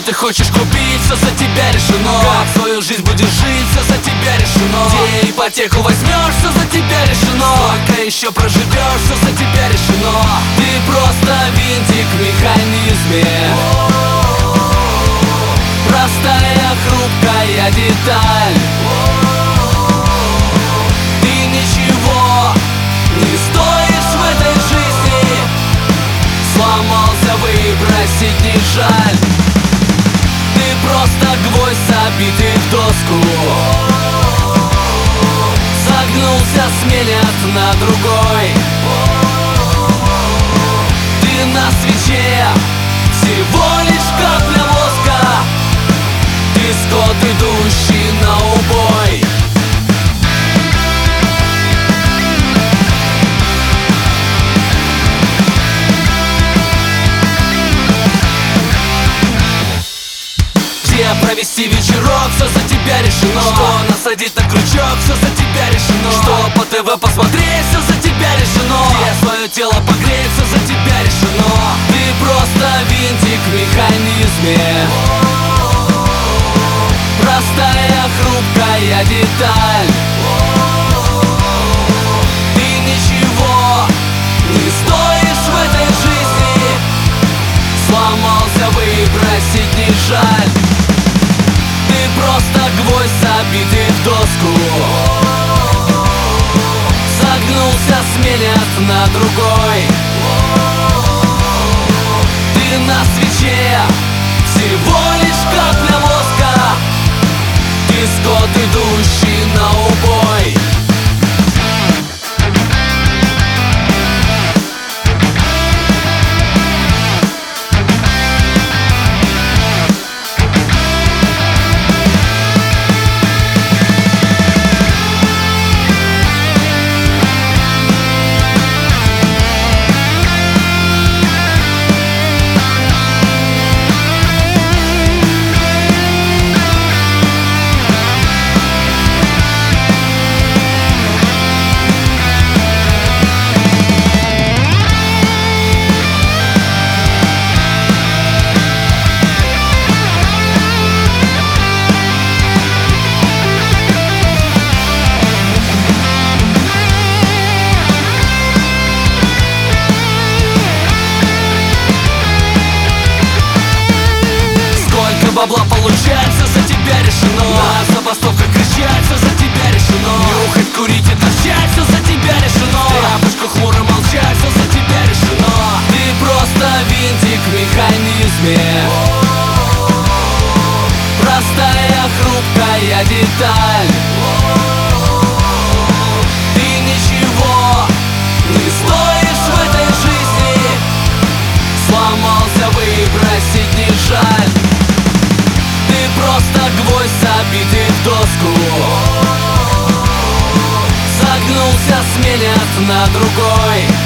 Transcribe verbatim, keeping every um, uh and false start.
ты хочешь купить, все за тебя решено. Как свою жизнь будешь жить, все за тебя решено. Где ипотеку возьмешь, все за тебя решено. Сколько еще проживешь, все за тебя решено. Ты просто винтик в механизме, простая хрупкая деталь. Ты ничего не стоишь в этой жизни. Сломался, выбросить не жаль. Ты просто гвоздь, забитый в доску. Согнулся, сменят на другой. Ты на свече, всего лишь капля воска. Ты скот, идущий на убой. Провести вечерок, все за тебя решено. Что насадить на крючок, все за тебя решено. Что по ТВ посмотреть, все за тебя решено. Где свое тело погреть, все за тебя решено. Ты просто винтик в механизме, простая хрупкая деталь. Ты ничего не стоишь в этой жизни. Сломался, выбросить не жаль. Ты просто гвоздь, забитый в доску. Согнулся, сменят на другой. Ты на свече, всего лишь капля воска. Ты скот, идущий на убой. Бабла получать, все за тебя решено. На забастовках кричать, все за тебя решено. Нюхать, курить и торчать, все за тебя решено. Тряпочку хмуро молчать, все за тебя решено. Ты просто винтик в механизме, простая хрупкая деталь. Ты ничего не стоишь в этой жизни. Сломался, выбросить не жаль. Просто гвоздь, забитый в доску. Согнулся, сменят на другой.